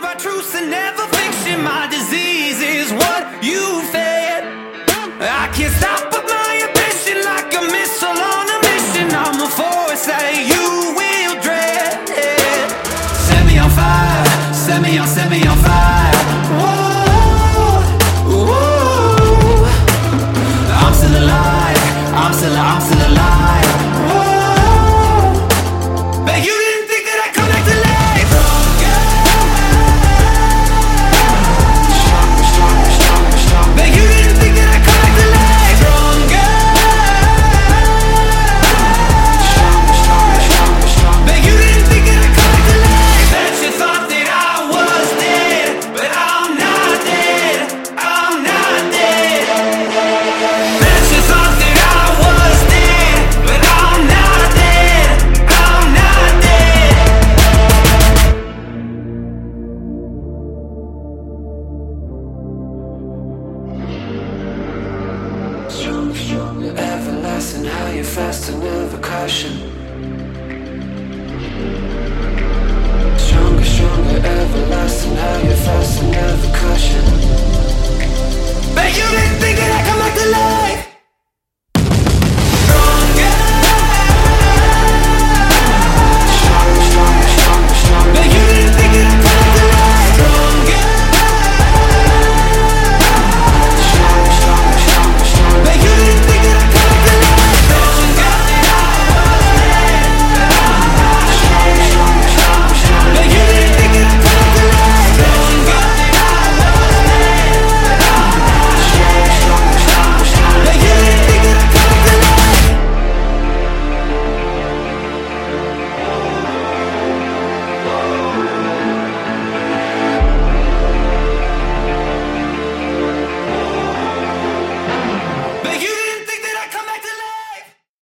are truths and never fiction. My disease is what you fed. I can't stop but my ambition, like a missile on a mission. I'm a force that you will dread. Set me on fire, set me on fire. Whoa, whoa. I'm still alive, I'm still alive.